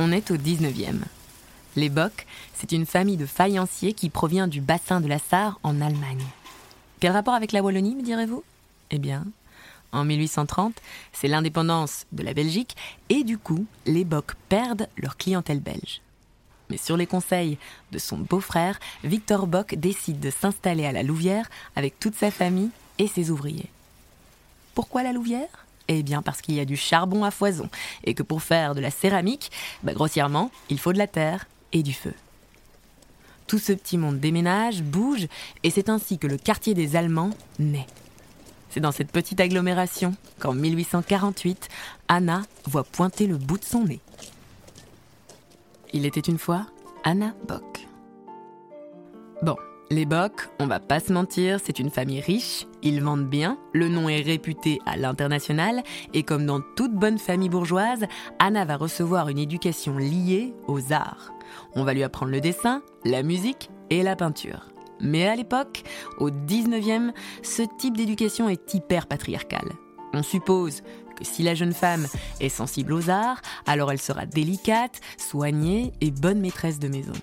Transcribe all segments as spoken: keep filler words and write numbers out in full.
On est au dix-neuvième. Les Bock, c'est une famille de faïenciers qui provient du bassin de la Sarre en Allemagne. Quel rapport avec la Wallonie, me direz-vous ? Eh bien, en mille huit cent trente, c'est l'indépendance de la Belgique et du coup, les Bock perdent leur clientèle belge. Mais sur les conseils de son beau-frère, Victor Bock décide de s'installer à la Louvière avec toute sa famille et ses ouvriers. Pourquoi la Louvière ? Eh bien parce qu'il y a du charbon à foison et que pour faire de la céramique, bah, grossièrement, il faut de la terre et du feu. Tout ce petit monde déménage, bouge, et c'est ainsi que le quartier des Allemands naît. C'est dans cette petite agglomération qu'en mille huit cent quarante-huit, Anna voit pointer le bout de son nez. Il était une fois Anna Bock. Bon, les Bock, on va pas se mentir, c'est une famille riche, ils vendent bien, le nom est réputé à l'international, et comme dans toute bonne famille bourgeoise, Anna va recevoir une éducation liée aux arts. On va lui apprendre le dessin, la musique et la peinture. Mais à l'époque, au dix-neuvième, ce type d'éducation est hyper patriarcal. On suppose que si la jeune femme est sensible aux arts, alors elle sera délicate, soignée et bonne maîtresse de maison.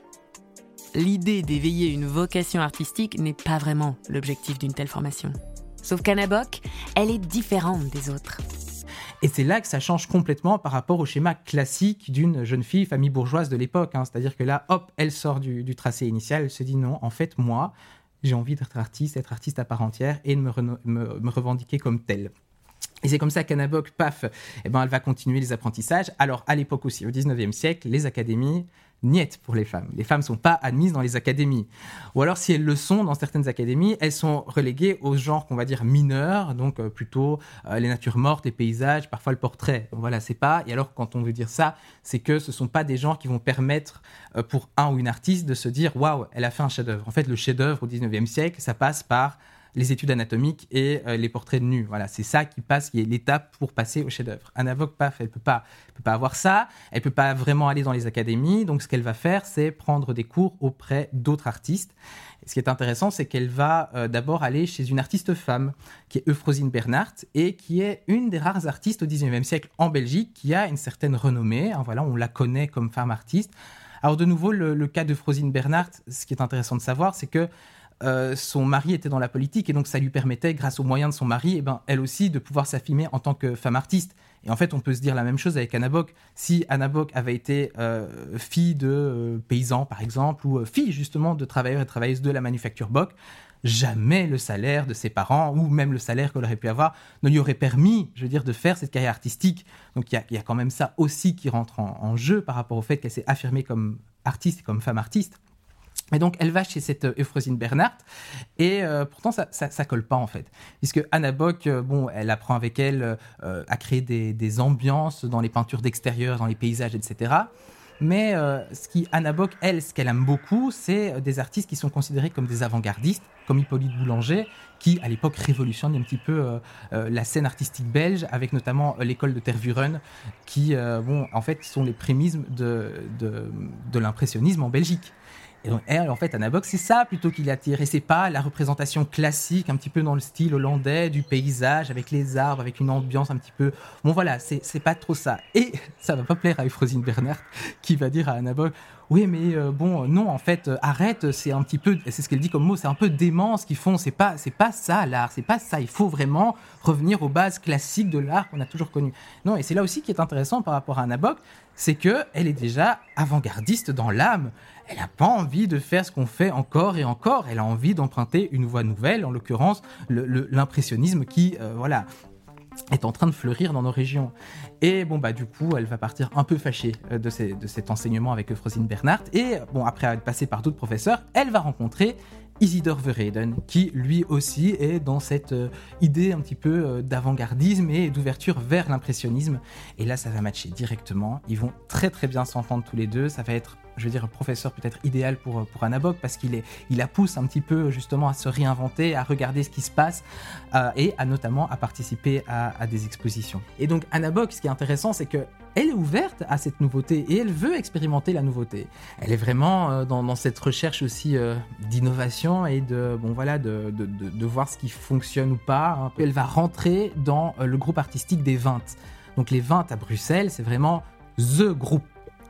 L'idée d'éveiller une vocation artistique n'est pas vraiment l'objectif d'une telle formation. Sauf qu'Anna Bock, elle est différente des autres. Et c'est là que ça change complètement par rapport au schéma classique d'une jeune fille famille bourgeoise de l'époque. Hein. C'est-à-dire que là, hop, elle sort du, du tracé initial, elle se dit non, en fait, moi, j'ai envie d'être artiste, être artiste à part entière et de me, re- me, me revendiquer comme telle. Et c'est comme ça qu'Anna Bock, paf, eh ben, elle va continuer les apprentissages. Alors, à l'époque aussi, au dix-neuvième siècle, les académies, niet pour les femmes. Les femmes ne sont pas admises dans les académies. Ou alors, si elles le sont dans certaines académies, elles sont reléguées aux genres qu'on va dire mineurs, donc euh, plutôt euh, les natures mortes, les paysages, parfois le portrait. Donc voilà, c'est pas... Et alors, quand on veut dire ça, c'est que ce ne sont pas des genres qui vont permettre euh, pour un ou une artiste de se dire « Waouh, elle a fait un chef-d'œuvre ». En fait, le chef-d'œuvre au dix-neuvième siècle, ça passe par les études anatomiques et euh, les portraits de nus. Voilà, c'est ça qui passe, qui est l'étape pour passer au chef-d'œuvre. Anna Bock, paf, elle peut pas, elle peut pas avoir ça, elle peut pas vraiment aller dans les académies. Donc, ce qu'elle va faire, c'est prendre des cours auprès d'autres artistes. Et ce qui est intéressant, c'est qu'elle va euh, d'abord aller chez une artiste femme, qui est Eufrosine Bernhardt, et qui est une des rares artistes au dix-neuvième siècle en Belgique, qui a une certaine renommée. Hein, voilà, on la connaît comme femme artiste. Alors, de nouveau, le, le cas d'Eufrosine Bernhardt, ce qui est intéressant de savoir, c'est que Euh, son mari était dans la politique et donc ça lui permettait, grâce aux moyens de son mari, eh ben, elle aussi de pouvoir s'affirmer en tant que femme artiste. Et en fait, on peut se dire la même chose avec Anna Bock. Si Anna Bock avait été euh, fille de euh, paysans, par exemple, ou euh, fille justement de travailleurs et travailleuses de la manufacture Bock, jamais le salaire de ses parents, ou même le salaire qu'elle aurait pu avoir, ne lui aurait permis, je veux dire, de faire cette carrière artistique. Donc il y, y a quand même ça aussi qui rentre en, en jeu par rapport au fait qu'elle s'est affirmée comme artiste et comme femme artiste. Et donc, elle va chez cette Eufrosine Bernhardt et euh, pourtant, ça, ça, ça colle pas en fait. Puisque Anna Bock, euh, bon, elle apprend avec elle euh, à créer des, des ambiances dans les peintures d'extérieur, dans les paysages, et cetera. Mais euh, ce qui, Anna Bock, elle, ce qu'elle aime beaucoup, c'est des artistes qui sont considérés comme des avant-gardistes, comme Hippolyte Boulanger, qui, à l'époque, révolutionne un petit peu euh, euh, la scène artistique belge, avec notamment euh, l'école de Tervuren, qui, euh, bon, en fait, sont les prémices de, de, de l'impressionnisme en Belgique. Et donc, elle, en fait, Anna Bock, c'est ça plutôt qui l'attire. Et c'est pas la représentation classique, un petit peu dans le style hollandais, du paysage, avec les arbres, avec une ambiance un petit peu... Bon, voilà, c'est, c'est pas trop ça. Et ça va pas plaire à Eufrosine Bernhardt, qui va dire à Anna Bock, oui, mais euh, bon, non, en fait, euh, arrête, c'est un petit peu... C'est ce qu'elle dit comme mot, c'est un peu dément ce qu'ils font. C'est pas, c'est pas ça, l'art, c'est pas ça. Il faut vraiment revenir aux bases classiques de l'art qu'on a toujours connu. Non, et c'est là aussi qui est intéressant par rapport à Anna Bock, c'est qu'elle est déjà avant-gardiste dans l'âme. Elle n'a pas envie de faire ce qu'on fait encore et encore. Elle a envie d'emprunter une voie nouvelle, en l'occurrence le, le, l'impressionnisme qui, euh, voilà, est en train de fleurir dans nos régions. Et bon, bah, du coup, elle va partir un peu fâchée de, ces, de cet enseignement avec Eufrosine Bernhardt. Et bon, après être passée par d'autres professeurs, elle va rencontrer Isidor Verheyden, qui lui aussi est dans cette euh, idée un petit peu euh, d'avant-gardisme et d'ouverture vers l'impressionnisme. Et là, ça va matcher directement. Ils vont très très bien s'entendre tous les deux. Ça va être, je veux dire, un professeur peut-être idéal pour, pour Anna Bock, parce qu'il est, il la pousse un petit peu justement à se réinventer, à regarder ce qui se passe euh, et à notamment à participer à, à des expositions. Et donc Anna Bock, ce qui est intéressant, c'est que elle est ouverte à cette nouveauté et elle veut expérimenter la nouveauté. Elle est vraiment euh, dans, dans cette recherche aussi euh, d'innovation et de, bon, voilà, de, de, de, de voir ce qui fonctionne ou pas. Hein. Elle va rentrer dans euh, le groupe artistique des vingt. Donc les vingt à Bruxelles, c'est vraiment the groupe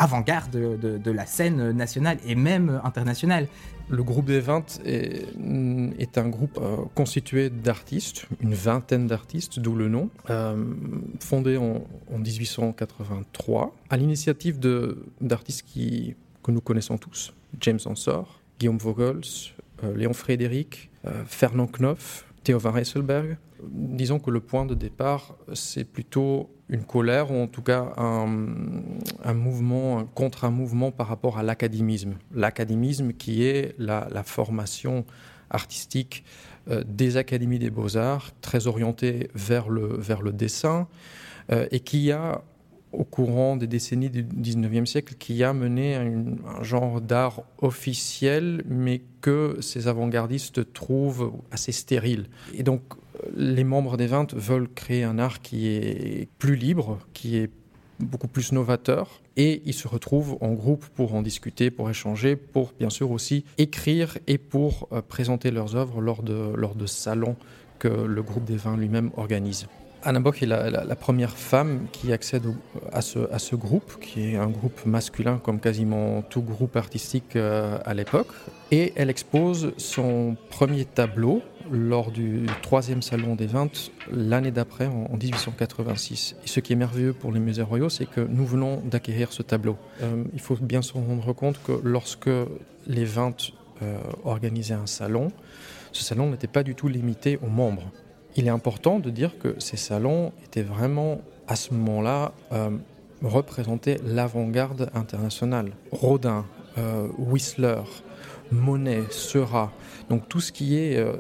avant-garde de, de, de la scène nationale et même internationale. Le groupe des vingt est, est un groupe euh, constitué d'artistes, une vingtaine d'artistes, d'où le nom, euh, fondé en, en dix-huit cent quatre-vingt-trois, à l'initiative de, d'artistes qui, que nous connaissons tous, James Ensor, Guillaume Vogels, euh, Léon Frédéric, euh, Fernand Knopf, Theo van Rijsselberghe. Disons que le point de départ, c'est plutôt une colère, ou en tout cas un, un mouvement, un contre-mouvement par rapport à l'académisme. L'académisme qui est la, la formation artistique euh, des académies des beaux-arts, très orientée vers le, vers le dessin, euh, et qui a, au courant des décennies du dix-neuvième siècle, qui a mené un, un genre d'art officiel, mais que ces avant-gardistes trouvent assez stérile. Et donc, les membres des vingt veulent créer un art qui est plus libre, qui est beaucoup plus novateur, et ils se retrouvent en groupe pour en discuter, pour échanger, pour bien sûr aussi écrire et pour euh, présenter leurs œuvres lors de, lors de salons que le groupe des vingt lui-même organise. Anna Boch est la, la, la première femme qui accède au, à, ce, à ce groupe, qui est un groupe masculin comme quasiment tout groupe artistique euh, à l'époque. Et elle expose son premier tableau lors du troisième salon des vingt l'année d'après, en, en dix-huit cent quatre-vingt-six. Et ce qui est merveilleux pour les musées royaux, c'est que nous venons d'acquérir ce tableau. Euh, il faut bien se rendre compte que lorsque les vingt euh, organisaient un salon, ce salon n'était pas du tout limité aux membres. Il est important de dire que ces salons étaient vraiment, à ce moment-là, euh, représentaient l'avant-garde internationale. Rodin, euh, Whistler, Monet, Seurat, donc tout ce qui est euh,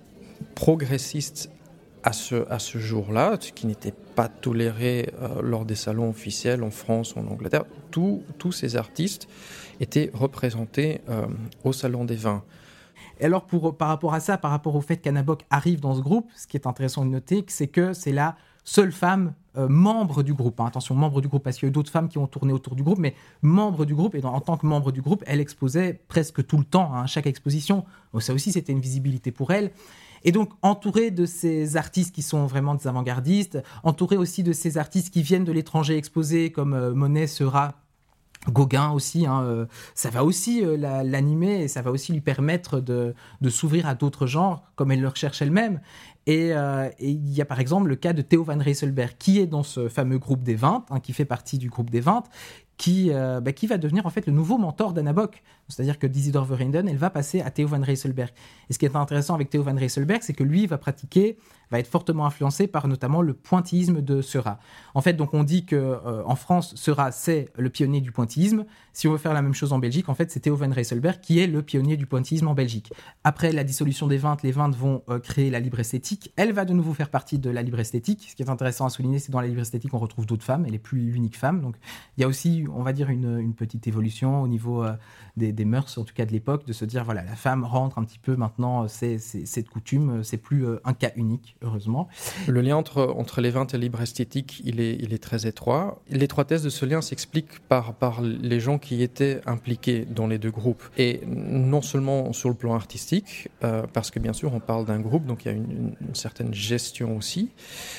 progressiste à ce, à ce jour-là, ce qui n'était pas toléré euh, lors des salons officiels en France ou en Angleterre, tous ces artistes étaient représentés euh, au Salon des Vins. Et alors, pour, par rapport à ça, par rapport au fait qu'Anna Boch arrive dans ce groupe, ce qui est intéressant de noter, c'est que c'est la seule femme euh, membre du groupe. Hein. Attention, membre du groupe, parce qu'il y a eu d'autres femmes qui ont tourné autour du groupe, mais membre du groupe, et dans, en tant que membre du groupe, elle exposait presque tout le temps, hein, chaque exposition. Donc ça aussi, c'était une visibilité pour elle. Et donc, entourée de ces artistes qui sont vraiment des avant-gardistes, entourée aussi de ces artistes qui viennent de l'étranger exposer, comme euh, Monet, Seurat, Gauguin aussi, hein, euh, ça va aussi euh, la, l'animer et ça va aussi lui permettre de, de s'ouvrir à d'autres genres, comme elle le recherche elle-même. Et euh, il y a par exemple le cas de Theo van Rijsselberghe, qui est dans ce fameux groupe des vingt, hein, qui fait partie du groupe des vingt, qui, euh, bah, qui va devenir en fait le nouveau mentor d'Anna Boch. C'est-à-dire que d'Isidor Verheyden, elle va passer à Theo van Rijsselberghe. Et ce qui est intéressant avec Theo van Rijsselberghe, c'est que lui va pratiquer, va être fortement influencé par notamment le pointillisme de Seurat. En fait, donc on dit que euh, en France, Seurat c'est le pionnier du pointillisme. Si on veut faire la même chose en Belgique, en fait, c'est Theo van Rijsselberghe qui est le pionnier du pointillisme en Belgique. Après la dissolution des vingt, les vingt vont euh, créer la libre esthétique. Elle va de nouveau faire partie de la libre esthétique. Ce qui est intéressant à souligner, c'est que dans la libre esthétique, on retrouve d'autres femmes. Elle n'est plus l'unique femme. Donc, il y a aussi, on va dire, une, une petite évolution au niveau euh, des, des mœurs, en tout cas de l'époque, de se dire, voilà, la femme rentre un petit peu maintenant, c'est, c'est, c'est de coutume, c'est plus euh, un cas unique, heureusement. Le lien entre, entre les vingt et la libre esthétique, il est, il est très étroit. L'étroitesse de ce lien s'explique par, par les gens qui étaient impliqués dans les deux groupes. Et non seulement sur le plan artistique, euh, parce que bien sûr, on parle d'un groupe, donc il y a une, une certaine gestion aussi.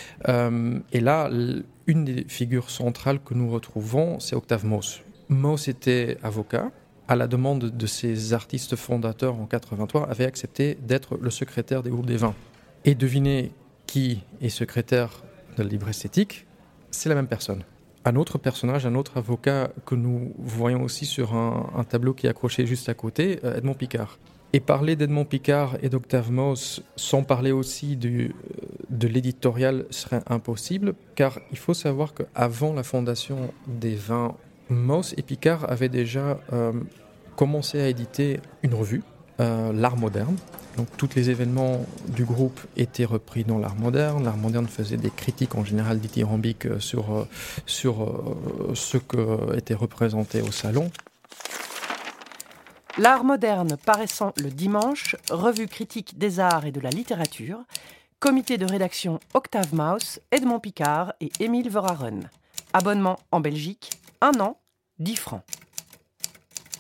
Euh, et là, une des figures centrales que nous retrouvons, c'est Octave Mauss. Mauss était avocat. À la demande de ses artistes fondateurs en quatre-vingt-trois, avait accepté d'être le secrétaire des groupes des vingt. Et devinez qui est secrétaire de la libre esthétique, c'est la même personne. Un autre personnage, un autre avocat que nous voyons aussi sur un, un tableau qui est accroché juste à côté, Edmond Picard. Et parler d'Edmond Picard et d'Octave Mauss sans parler aussi du, de l'éditorial serait impossible, car il faut savoir qu'avant la fondation des vingt, Mauss et Picard avaient déjà euh, commencé à éditer une revue, euh, L'Art moderne. Donc tous les événements du groupe étaient repris dans l'Art moderne. L'Art moderne faisait des critiques en général dithyrambiques sur, euh, sur euh, ce que était représenté au salon. L'Art moderne paraissant le dimanche, revue critique des arts et de la littérature, comité de rédaction Octave Mauss, Edmond Picard et Émile Verhaeren. Abonnement en Belgique, un an, dix francs.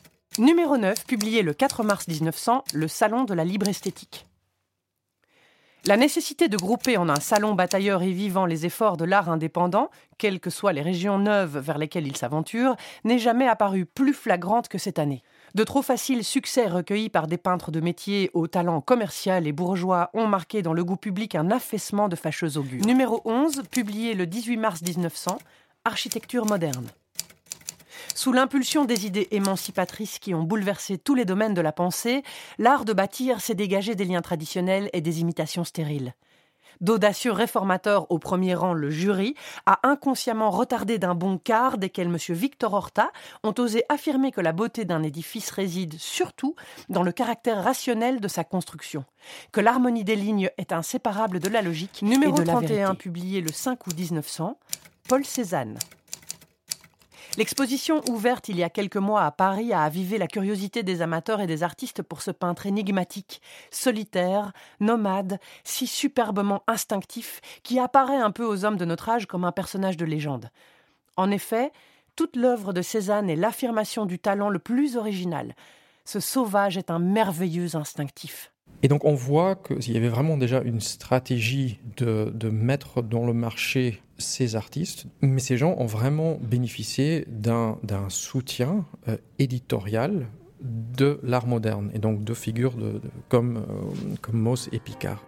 Numéro neuf, publié le quatre mars mille neuf cents, le Salon de la libre esthétique. La nécessité de grouper en un salon batailleur et vivant les efforts de l'art indépendant, quelles que soient les régions neuves vers lesquelles il s'aventure, n'est jamais apparue plus flagrante que cette année. De trop faciles succès recueillis par des peintres de métier au talent commercial et bourgeois ont marqué dans le goût public un affaissement de fâcheux augure. Numéro onze, publié le dix-huit mars dix-neuf cents, Architecture moderne. Sous l'impulsion des idées émancipatrices qui ont bouleversé tous les domaines de la pensée, l'art de bâtir s'est dégagé des liens traditionnels et des imitations stériles. D'audacieux réformateurs, au premier rang le jury, a inconsciemment retardé d'un bon quart desquels M. Victor Horta ont osé affirmer que la beauté d'un édifice réside surtout dans le caractère rationnel de sa construction, que l'harmonie des lignes est inséparable de la logique. Numéro et de trente et un, publié le cinq août dix-neuf cents, Paul Cézanne. L'exposition ouverte il y a quelques mois à Paris a avivé la curiosité des amateurs et des artistes pour ce peintre énigmatique, solitaire, nomade, si superbement instinctif, qui apparaît un peu aux hommes de notre âge comme un personnage de légende. En effet, toute l'œuvre de Cézanne est l'affirmation du talent le plus original. Ce sauvage est un merveilleux instinctif. Et donc on voit qu'il y avait vraiment déjà une stratégie de, de mettre dans le marché ces artistes, mais ces gens ont vraiment bénéficié d'un, d'un soutien euh, éditorial de l'art moderne, et donc de figures de, de, comme, euh, comme Mauss et Picard.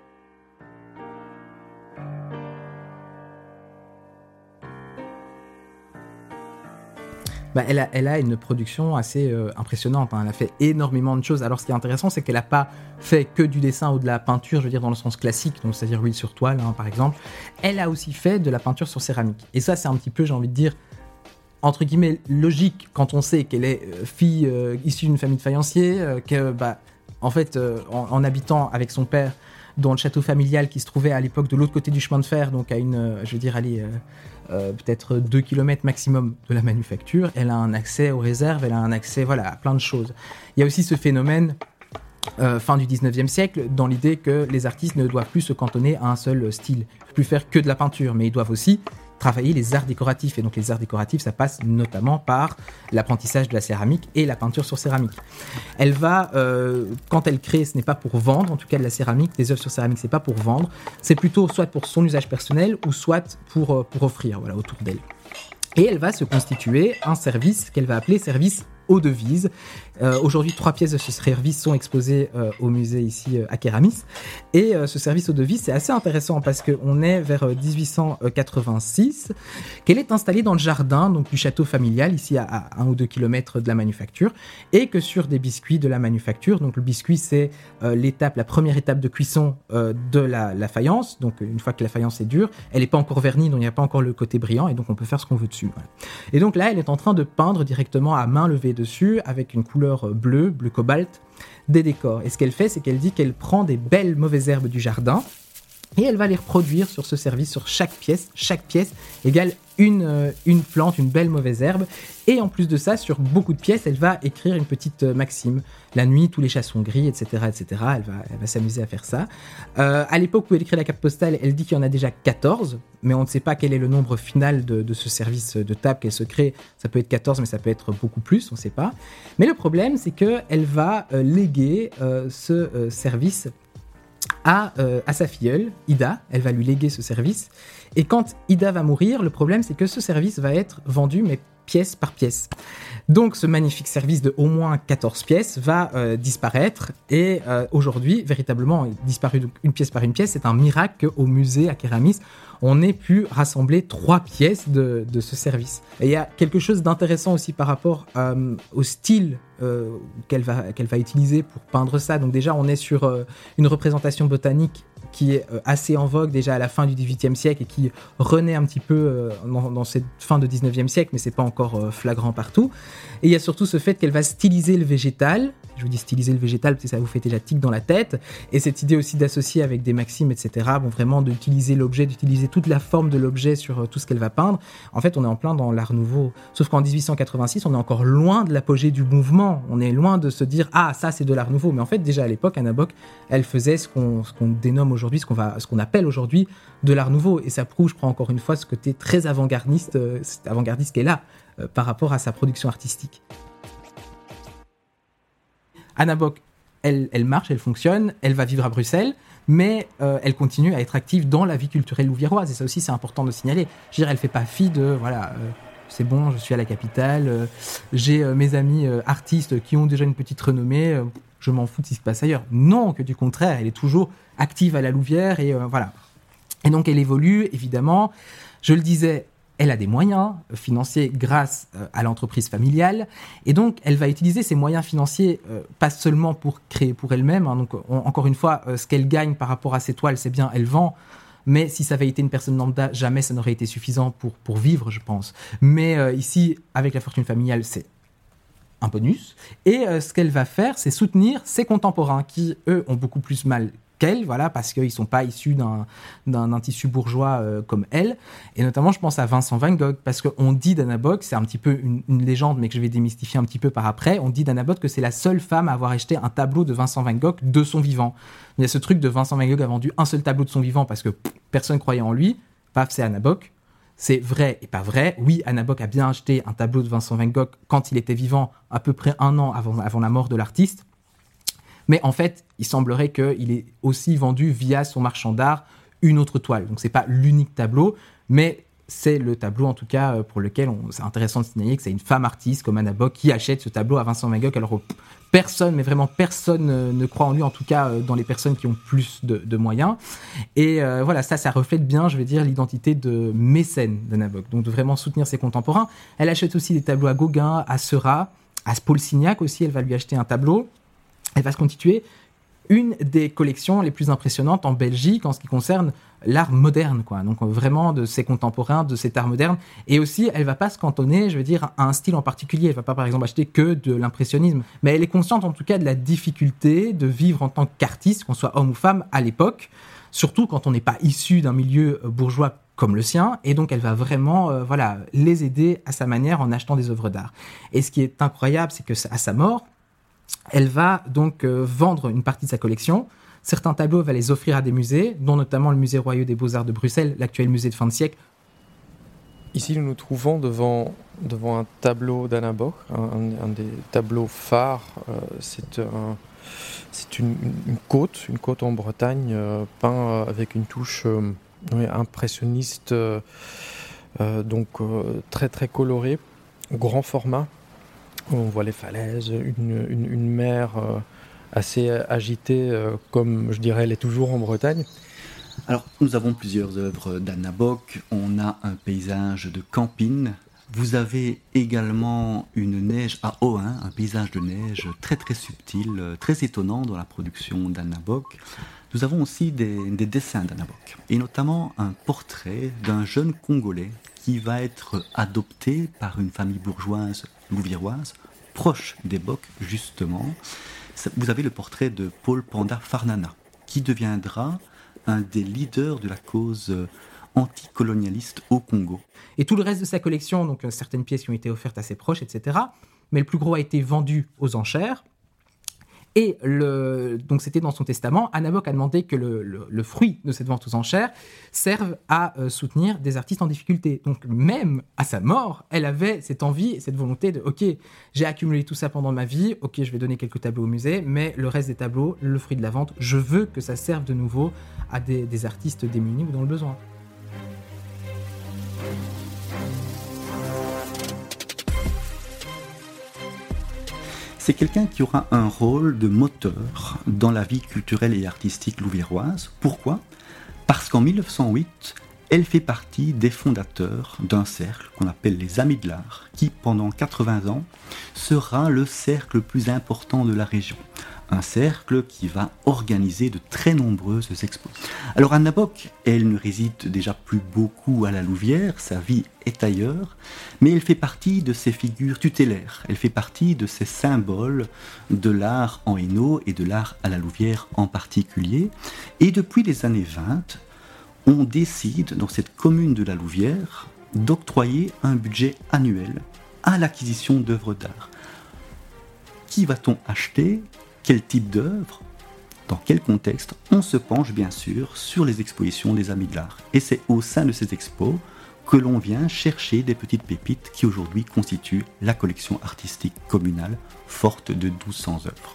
Bah, elle, a, elle a une production assez euh, impressionnante, hein. Elle a fait énormément de choses. Alors ce qui est intéressant, c'est qu'elle n'a pas fait que du dessin ou de la peinture, je veux dire dans le sens classique, donc c'est-à-dire l'huile sur toile, hein, par exemple. Elle a aussi fait de la peinture sur céramique. Et ça, c'est un petit peu, j'ai envie de dire, entre guillemets, logique quand on sait qu'elle est euh, fille euh, issue d'une famille de faïenciers, euh, que, bah, en fait, euh, en, en habitant avec son père dans le château familial qui se trouvait à l'époque de l'autre côté du chemin de fer, donc à une, euh, je veux dire, allez... Euh, Euh, peut-être deux kilomètres maximum de la manufacture, elle a un accès aux réserves, elle a un accès voilà, à plein de choses. Il y a aussi ce phénomène, euh, fin du dix-neuvième siècle, dans l'idée que les artistes ne doivent plus se cantonner à un seul style, ne doivent plus faire que de la peinture, mais ils doivent aussi travailler les arts décoratifs. Et donc les arts décoratifs, ça passe notamment par l'apprentissage de la céramique et la peinture sur céramique. Elle va, euh, quand elle crée, ce n'est pas pour vendre, en tout cas de la céramique, des œuvres sur céramique, c'est pas pour vendre, c'est plutôt soit pour son usage personnel ou soit pour, pour offrir, voilà, autour d'elle. Et elle va se constituer un service qu'elle va appeler service aux devises. Euh, aujourd'hui, trois pièces de ce service sont exposées euh, au musée ici euh, à Kéramis. Et euh, ce service aux devises, c'est assez intéressant parce qu'on est vers euh, dix-huit cent quatre-vingt-six, qu'elle est installée dans le jardin donc, du château familial, ici à, à un ou deux kilomètres de la manufacture, et que sur des biscuits de la manufacture, donc le biscuit c'est euh, l'étape, la première étape de cuisson euh, de la, la faïence, donc une fois que la faïence est dure, elle n'est pas encore vernie, donc il n'y a pas encore le côté brillant, et donc on peut faire ce qu'on veut dessus. Voilà. Et donc là, elle est en train de peindre directement à main levée dessus, avec une couleur bleue, bleu cobalt, des décors. Et ce qu'elle fait, c'est qu'elle dit qu'elle prend des belles mauvaises herbes du jardin et elle va les reproduire sur ce service, sur chaque pièce. Chaque pièce égale une, euh, une plante, une belle mauvaise herbe. Et en plus de ça, sur beaucoup de pièces, elle va écrire une petite euh, maxime. La nuit, tous les chats sont gris, et cetera, et cetera. Elle va, elle va s'amuser à faire ça. Euh, à l'époque où elle écrit la carte postale, elle dit qu'il y en a déjà quatorze, mais on ne sait pas quel est le nombre final de, de ce service de table qu'elle se crée. Ça peut être quatorze, mais ça peut être beaucoup plus, on ne sait pas. Mais le problème, c'est qu'elle va euh, léguer euh, ce euh, service à, euh, à sa filleule, Ida. Elle va lui léguer ce service. Et quand Ida va mourir, le problème, c'est que ce service va être vendu, mais pièce par pièce. Donc, ce magnifique service de au moins quatorze pièces va euh, disparaître. Et euh, aujourd'hui, véritablement, disparu une pièce par une pièce, c'est un miracle qu'au musée à Kéramis, on ait pu rassembler trois pièces de, de ce service. Et il y a quelque chose d'intéressant aussi par rapport euh, au style euh, qu'elle va, qu'elle va utiliser pour peindre ça. Donc déjà, on est sur euh, une représentation botanique qui est euh, assez en vogue déjà à la fin du dix-huitième siècle et qui renaît un petit peu euh, dans, dans cette fin de dix-neuvième siècle, mais c'est pas encore euh, flagrant partout. Et il y a surtout ce fait qu'elle va styliser le végétal. Je vous dis styliser le végétal parce que ça vous fait déjà tic dans la tête. Et cette idée aussi d'associer avec des maximes, et cetera. Bon, vraiment d'utiliser l'objet, d'utiliser toute la forme de l'objet sur euh, tout ce qu'elle va peindre. En fait, on est en plein dans l'art nouveau. Sauf qu'en dix-huit cent quatre-vingt-six, on est encore loin de l'apogée du mouvement. On est loin de se dire « Ah, ça, c'est de l'art nouveau ». Mais en fait, déjà à l'époque, Anna Bock, elle faisait ce qu'on, ce qu'on dénomme aujourd'hui, ce qu'on, va, ce qu'on appelle aujourd'hui de l'art nouveau. Et ça prouve, je crois, encore une fois, ce côté très avant-gardiste, euh, cet avant-gardiste qui est là euh, par rapport à sa production artistique. Anna Bock, elle, elle marche, elle fonctionne, elle va vivre à Bruxelles, mais euh, elle continue à être active dans la vie culturelle louviéroise, et ça aussi c'est important de signaler. Je veux dire, elle fait pas fi de, voilà, euh, c'est bon, je suis à la capitale, euh, j'ai euh, mes amis euh, artistes qui ont déjà une petite renommée, euh, je m'en fous de ce qui se passe ailleurs. Non, que du contraire, elle est toujours active à la Louvière, et euh, voilà. Et donc elle évolue, évidemment, je le disais, elle a des moyens financiers grâce euh, à l'entreprise familiale, et donc elle va utiliser ces moyens financiers euh, pas seulement pour créer pour elle-même, hein, donc on, encore une fois, euh, ce qu'elle gagne par rapport à ses toiles, c'est bien, elle vend, mais si ça avait été une personne lambda, jamais ça n'aurait été suffisant pour, pour vivre, je pense. Mais euh, ici, avec la fortune familiale, c'est un bonus, et euh, ce qu'elle va faire, c'est soutenir ses contemporains, qui, eux, ont beaucoup plus mal qu'elle, voilà, parce qu'ils ne sont pas issus d'un, d'un, d'un tissu bourgeois euh, comme elle. Et notamment, je pense à Vincent Van Gogh, parce qu'on dit d'Anna Bock, c'est un petit peu une, une légende, mais que je vais démystifier un petit peu par après, on dit d'Anna Bock que c'est la seule femme à avoir acheté un tableau de Vincent Van Gogh de son vivant. Il y a ce truc de Vincent Van Gogh a vendu un seul tableau de son vivant parce que pff, personne ne croyait en lui. Paf, c'est Anna Bock. C'est vrai et pas vrai. Oui, Anna Bock a bien acheté un tableau de Vincent Van Gogh quand il était vivant, à peu près un an avant, avant la mort de l'artiste. Mais en fait, il semblerait qu'il ait aussi vendu via son marchand d'art une autre toile. Donc, ce n'est pas l'unique tableau, mais c'est le tableau, en tout cas, pour lequel on, c'est intéressant de signaler que c'est une femme artiste comme Anna Bock qui achète ce tableau à Vincent Van Gogh. Alors, personne, mais vraiment personne ne croit en lui, en tout cas dans les personnes qui ont plus de, de moyens. Et euh, voilà, ça, ça reflète bien, je vais dire, l'identité de mécène d'Anna Bock. Donc, de vraiment soutenir ses contemporains. Elle achète aussi des tableaux à Gauguin, à Seurat, à Paul Signac aussi, elle va lui acheter un tableau. Elle va se constituer une des collections les plus impressionnantes en Belgique en ce qui concerne l'art moderne, quoi. Donc vraiment de ses contemporains, de cet art moderne. Et aussi, elle ne va pas se cantonner, je veux dire, à un style en particulier. Elle ne va pas, par exemple, acheter que de l'impressionnisme. Mais elle est consciente, en tout cas, de la difficulté de vivre en tant qu'artiste, qu'on soit homme ou femme, à l'époque. Surtout quand on n'est pas issu d'un milieu bourgeois comme le sien. Et donc, elle va vraiment euh, voilà, les aider à sa manière en achetant des œuvres d'art. Et ce qui est incroyable, c'est qu'à sa mort, elle va donc euh, vendre une partie de sa collection. Certains tableaux, elle va les offrir à des musées, dont notamment le Musée Royal des Beaux-Arts de Bruxelles, l'actuel musée de fin de siècle. Ici, nous nous trouvons devant, devant un tableau d'Anna Bock, un, un des tableaux phares. Euh, c'est un, c'est une, une côte, une côte en Bretagne, euh, peint avec une touche euh, oui, impressionniste, euh, euh, donc euh, très très colorée, grand format. On voit les falaises, une, une, une mer euh, assez agitée, euh, comme je dirais, elle est toujours en Bretagne. Alors, nous avons plusieurs œuvres d'Anna Bock. On a un paysage de campine. Vous avez également une neige à Ohain, un paysage de neige très très subtil, très étonnant dans la production d'Anna Bock. Nous avons aussi des, des dessins d'Anna Bock, et notamment un portrait d'un jeune Congolais qui va être adopté par une famille bourgeoise louviéroise, proche des Bock justement. Vous avez le portrait de Paul Panda Farnana, qui deviendra un des leaders de la cause anticolonialiste au Congo. Et tout le reste de sa collection, donc euh, certaines pièces qui ont été offertes à ses proches, et cetera. Mais le plus gros a été vendu aux enchères. Et le, donc c'était dans son testament, Anna Bock a demandé que le, le, le fruit de cette vente aux enchères serve à euh, soutenir des artistes en difficulté. Donc même à sa mort, elle avait cette envie, cette volonté de « Ok, j'ai accumulé tout ça pendant ma vie, ok, je vais donner quelques tableaux au musée, mais le reste des tableaux, le fruit de la vente, je veux que ça serve de nouveau à des, des artistes démunis ou dans le besoin. » C'est quelqu'un qui aura un rôle de moteur dans la vie culturelle et artistique louviéroise. Pourquoi ? Parce qu'en mille neuf cent huit, elle fait partie des fondateurs d'un cercle qu'on appelle les Amis de l'Art, qui pendant quatre-vingts ans sera le cercle le plus important de la région. Un cercle qui va organiser de très nombreuses expos. Alors Anna Bock, elle ne réside déjà plus beaucoup à la Louvière, sa vie est ailleurs, mais elle fait partie de ces figures tutélaires, elle fait partie de ces symboles de l'art en Hainaut et de l'art à la Louvière en particulier. Et depuis les années vingt, on décide dans cette commune de la Louvière d'octroyer un budget annuel à l'acquisition d'œuvres d'art. Qui va-t-on acheter ? Quel type d'œuvre ? Dans quel contexte ? On se penche bien sûr sur les expositions des Amis de l'Art. Et c'est au sein de ces expos que l'on vient chercher des petites pépites qui aujourd'hui constituent la collection artistique communale forte de douze cents œuvres.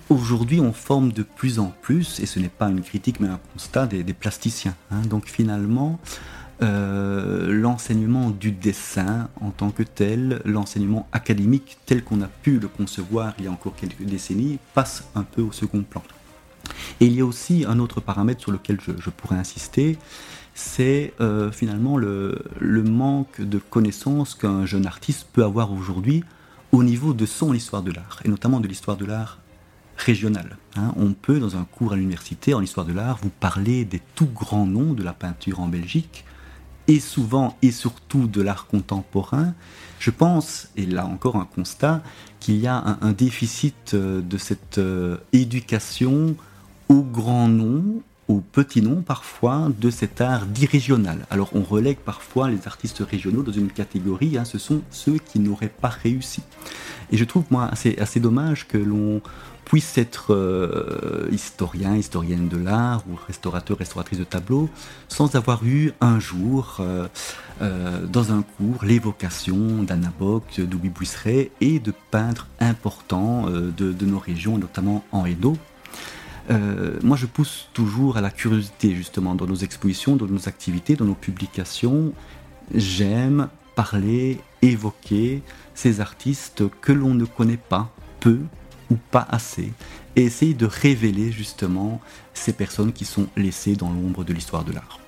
Aujourd'hui, on forme de plus en plus, et ce n'est pas une critique mais un constat, des, des plasticiens. Hein. Donc finalement, euh, l'enseignement du dessin en tant que tel, l'enseignement académique tel qu'on a pu le concevoir il y a encore quelques décennies, passe un peu au second plan. Et il y a aussi un autre paramètre sur lequel je, je pourrais insister, c'est euh, finalement le, le manque de connaissances qu'un jeune artiste peut avoir aujourd'hui au niveau de son histoire de l'art, et notamment de l'histoire de l'art régionale. Hein. On peut, dans un cours à l'université en histoire de l'art, vous parler des tout grands noms de la peinture en Belgique, et souvent et surtout de l'art contemporain. Je pense, et là encore un constat, qu'il y a un, un déficit de cette euh, éducation aux grands noms, aux petits noms parfois, de cet art dit régional. Alors on relègue parfois les artistes régionaux dans une catégorie, hein, ce sont ceux qui n'auraient pas réussi. Et je trouve moi assez, assez dommage que l'on puisse être euh, historien, historienne de l'art ou restaurateur, restauratrice de tableaux, sans avoir eu un jour, euh, euh, dans un cours, l'évocation d'Anna Bock, de Louis Buisseret et de peintres importants euh, de, de nos régions, notamment en Hainaut. Euh, moi, je pousse toujours à la curiosité, justement, dans nos expositions, dans nos activités, dans nos publications. J'aime parler, évoquer ces artistes que l'on ne connaît pas, peu ou pas assez, et essayer de révéler, justement, ces personnes qui sont laissées dans l'ombre de l'histoire de l'art.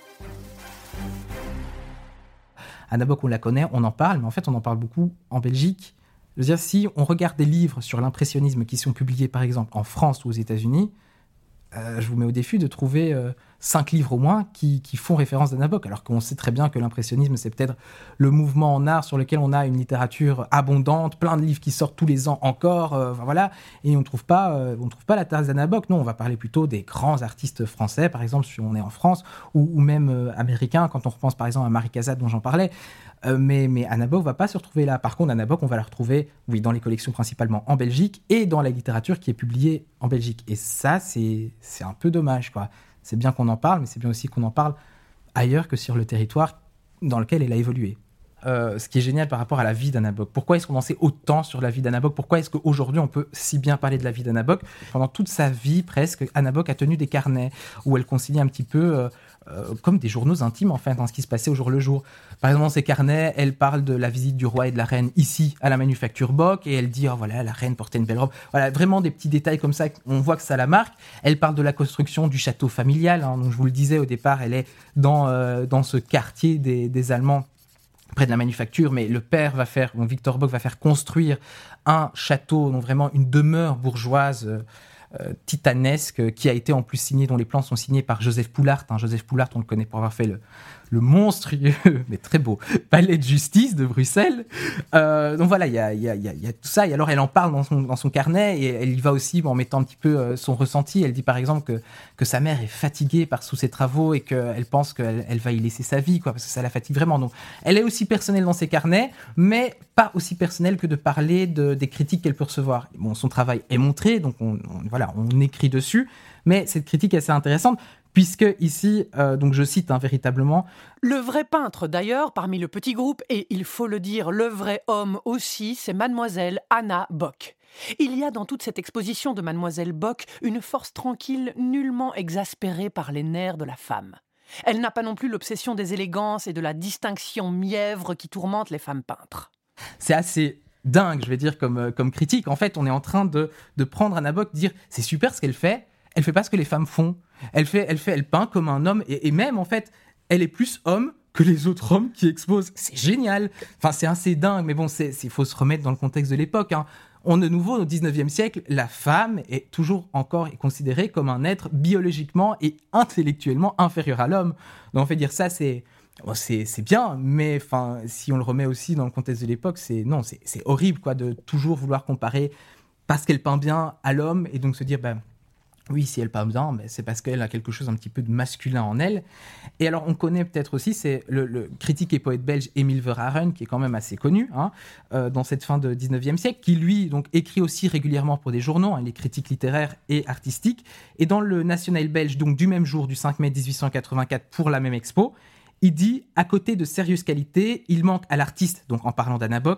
Anna Bock, on la connaît, on en parle, mais en fait, on en parle beaucoup en Belgique. Je veux dire, si on regarde des livres sur l'impressionnisme qui sont publiés, par exemple, en France ou aux États-Unis, euh, je vous mets au défi de trouver euh, cinq livres au moins qui, qui font référence d'Anna Bock, alors qu'on sait très bien que l'impressionnisme, c'est peut-être le mouvement en art sur lequel on a une littérature abondante, plein de livres qui sortent tous les ans encore, euh, voilà, et on ne trouve pas, euh, on trouve pas la trace d'Anna Bock. Non, on va parler plutôt des grands artistes français, par exemple, si on est en France, ou, ou même euh, américains, quand on repense par exemple à Marie Cassatt, dont j'en parlais. Euh, mais, mais Anna Bock ne va pas se retrouver là. Par contre, Anna Bock, on va la retrouver, oui, dans les collections principalement en Belgique et dans la littérature qui est publiée en Belgique. Et ça, c'est, c'est un peu dommage, quoi. C'est bien qu'on en parle, mais c'est bien aussi qu'on en parle ailleurs que sur le territoire dans lequel elle a évolué. Euh, ce qui est génial par rapport à la vie d'Anna Bock. Pourquoi est-ce qu'on en sait autant sur la vie d'Anna Bock ? Pourquoi est-ce qu'aujourd'hui on peut si bien parler de la vie d'Anna Bock ? Pendant toute sa vie, presque, Anna Bock a tenu des carnets où elle consignait un petit peu euh, euh, comme des journaux intimes, en fait, dans ce qui se passait au jour le jour. Par exemple, dans ces carnets, elle parle de la visite du roi et de la reine ici, à la Manufacture Bock, et elle dit, oh voilà, la reine portait une belle robe. Voilà, vraiment des petits détails comme ça, on voit que ça la marque. Elle parle de la construction du château familial, hein, donc je vous le disais au départ, elle est dans, euh, dans ce quartier des, des Allemands, près de la Manufacture, mais le père va faire, donc Victor Bock va faire construire un château, donc vraiment une demeure bourgeoise euh, euh, titanesque, qui a été en plus signé, dont les plans sont signés par Joseph Poulart. Hein. Joseph Poulart, on le connaît pour avoir fait le, le monstrueux, mais très beau, palais de justice de Bruxelles. Euh, donc voilà, il y a, y, a, y, a, y a tout ça. Et alors, elle en parle dans son, dans son carnet, et elle y va aussi en mettant un petit peu euh, son ressenti. Elle dit par exemple que, que sa mère est fatiguée par tous ses travaux et qu'elle pense qu'elle elle va y laisser sa vie, quoi, parce que ça la fatigue vraiment. Donc, elle est aussi personnelle dans ses carnets, mais pas aussi personnelle que de parler de, des critiques qu'elle peut recevoir. Bon, son travail est montré, donc on, on, voilà, on écrit dessus, mais cette critique est assez intéressante, puisque ici, euh, donc je cite hein, véritablement... Le vrai peintre d'ailleurs, parmi le petit groupe, et il faut le dire, le vrai homme aussi, c'est mademoiselle Anna Bock. Il y a dans toute cette exposition de mademoiselle Bock une force tranquille nullement exaspérée par les nerfs de la femme. Elle n'a pas non plus l'obsession des élégances et de la distinction mièvre qui tourmente les femmes peintres. C'est assez dingue, je vais dire, comme, comme critique. En fait, on est en train de, de prendre Anna Bock, dire c'est super ce qu'elle fait, elle fait pas ce que les femmes font. Elle fait, elle fait, elle peint comme un homme, et, et même, en fait, elle est plus homme que les autres hommes qui exposent. C'est génial. Enfin, c'est assez dingue, mais bon, c'est, c'est, faut se remettre dans le contexte de l'époque, hein. On, de nouveau, au dix-neuvième siècle, la femme est toujours encore considérée comme un être biologiquement et intellectuellement inférieur à l'homme. Donc, on fait dire ça, c'est, bon, c'est, c'est bien, mais enfin, si on le remet aussi dans le contexte de l'époque, c'est, non, c'est, c'est horrible, quoi, de toujours vouloir comparer parce qu'elle peint bien à l'homme, et donc se dire, ben, oui, si elle peint bien, ben, c'est parce qu'elle a quelque chose un petit peu de masculin en elle. Et alors, on connaît peut-être aussi, c'est le, le critique et poète belge Emile Verhaeren, qui est quand même assez connu, hein, euh, dans cette fin de dix-neuvième siècle, qui lui donc écrit aussi régulièrement pour des journaux, hein, les critiques littéraires et artistiques. Et dans le National belge, donc du même jour, du cinq mai dix-huit cent quatre-vingt-quatre, pour la même expo, il dit, à côté de sérieuses qualités, il manque à l'artiste, donc en parlant d'Anna Bock,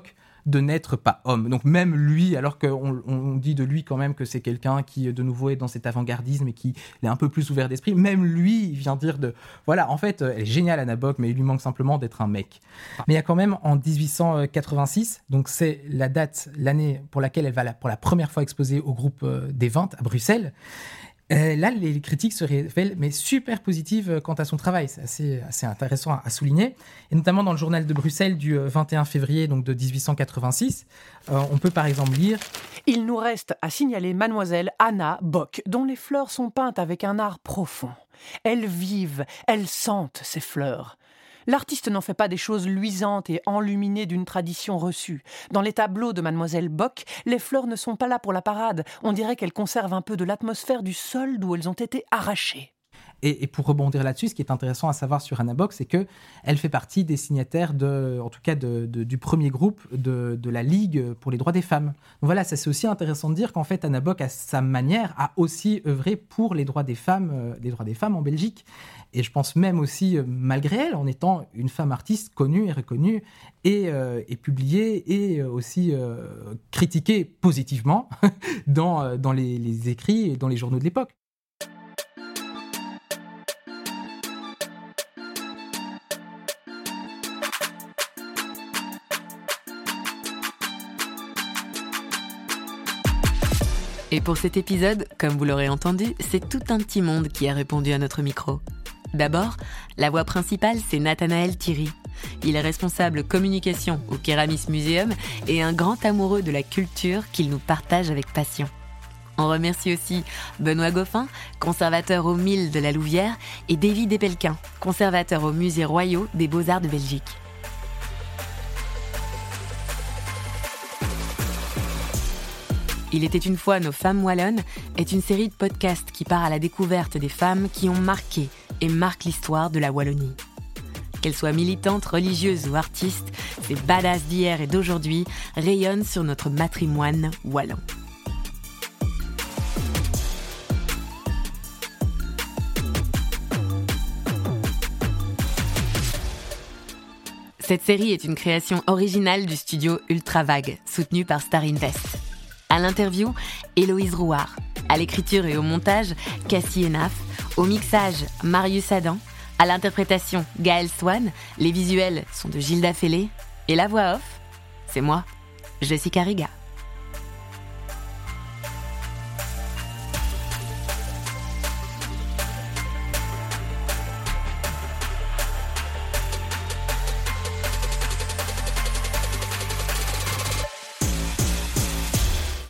de n'être pas homme. Donc même lui, alors qu'on on dit de lui quand même que c'est quelqu'un qui de nouveau est dans cet avant-gardisme et qui est un peu plus ouvert d'esprit, même lui il vient dire de voilà, en fait elle est géniale Anna Bock, mais il lui manque simplement d'être un mec. Mais il y a quand même en dix-huit cent quatre-vingt-six, donc c'est la date, l'année pour laquelle elle va la, pour la première fois exposer au groupe euh, des vingt à Bruxelles. Euh, là, les critiques se révèlent mais super positives quant à son travail. C'est assez, assez intéressant à, à souligner. Et notamment dans le journal de Bruxelles du vingt et un février donc de dix-huit cent quatre-vingt-six, euh, on peut par exemple lire « Il nous reste à signaler mademoiselle Anna Bock, dont les fleurs sont peintes avec un art profond. Elles vivent, elles sentent ces fleurs. L'artiste n'en fait pas des choses luisantes et enluminées d'une tradition reçue. Dans les tableaux de mademoiselle Bock, les fleurs ne sont pas là pour la parade. On dirait qu'elles conservent un peu de l'atmosphère du sol d'où elles ont été arrachées. » Et, et pour rebondir là-dessus, ce qui est intéressant à savoir sur Anna Bock, c'est qu'elle fait partie des signataires, de, en tout cas de, de, du premier groupe de, de la Ligue pour les droits des femmes. Donc voilà, ça, c'est aussi intéressant de dire qu'en fait, Anna Bock, à sa manière, a aussi œuvré pour les droits des femmes, euh, les droits des femmes en Belgique. Et je pense même aussi, malgré elle, en étant une femme artiste connue et reconnue, et, euh, et publiée, et aussi euh, critiquée positivement dans, dans les, les écrits et dans les journaux de l'époque. Et pour cet épisode, comme vous l'aurez entendu, c'est tout un petit monde qui a répondu à notre micro. D'abord, la voix principale, c'est Nathanaël Thierry. Il est responsable communication au Keramis Museum et un grand amoureux de la culture qu'il nous partage avec passion. On remercie aussi Benoît Goffin, conservateur au M I L de la Louvière, et Davy Despelquin, conservateur au Musée Royaux des Beaux-Arts de Belgique. Il était une fois nos femmes wallonnes est une série de podcasts qui part à la découverte des femmes qui ont marqué et marquent l'histoire de la Wallonie. Qu'elles soient militantes, religieuses ou artistes, ces badass d'hier et d'aujourd'hui rayonnent sur notre matrimoine wallon. Cette série est une création originale du studio Ultravague, soutenu par Star Invest. À l'interview, Héloïse Rouard. À l'écriture et au montage, Cassie Enaf. Au mixage, Marius Adam. À l'interprétation, Gaël Swan. Les visuels sont de Gilda Fellé. Et la voix off, c'est moi, Jessica Riga.